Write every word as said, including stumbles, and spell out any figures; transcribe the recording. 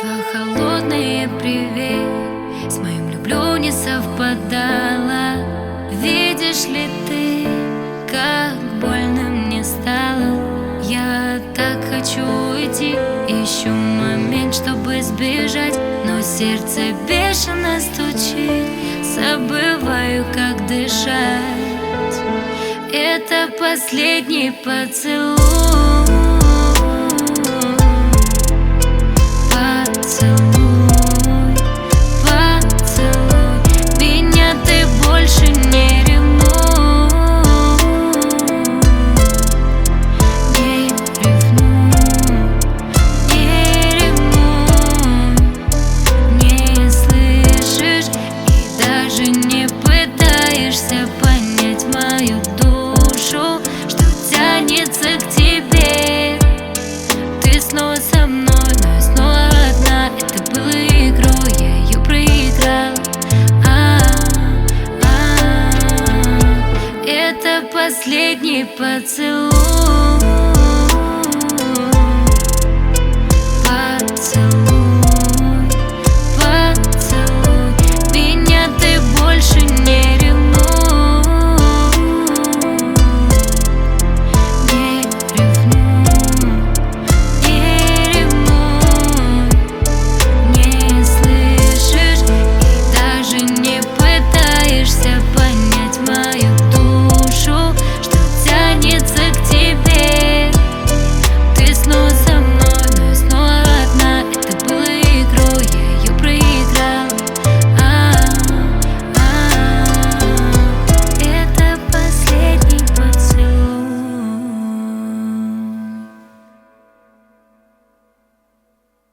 Твой холодный привет с моим люблю не совпадало. Видишь ли ты, как больно мне стало? Я так хочу уйти, ищу момент, чтобы сбежать, но сердце бешено стучит, забываю, как дышать. Это последний поцелуй.